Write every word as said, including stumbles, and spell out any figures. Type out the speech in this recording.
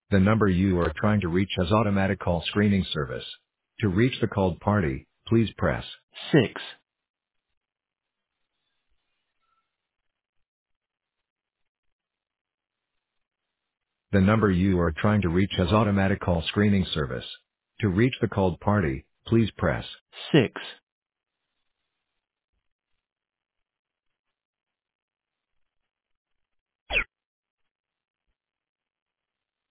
The number you are trying to reach has automatic call screening service. To reach the called party, please press six. The number you are trying to reach has automatic call screening service. To reach the called party, please press six.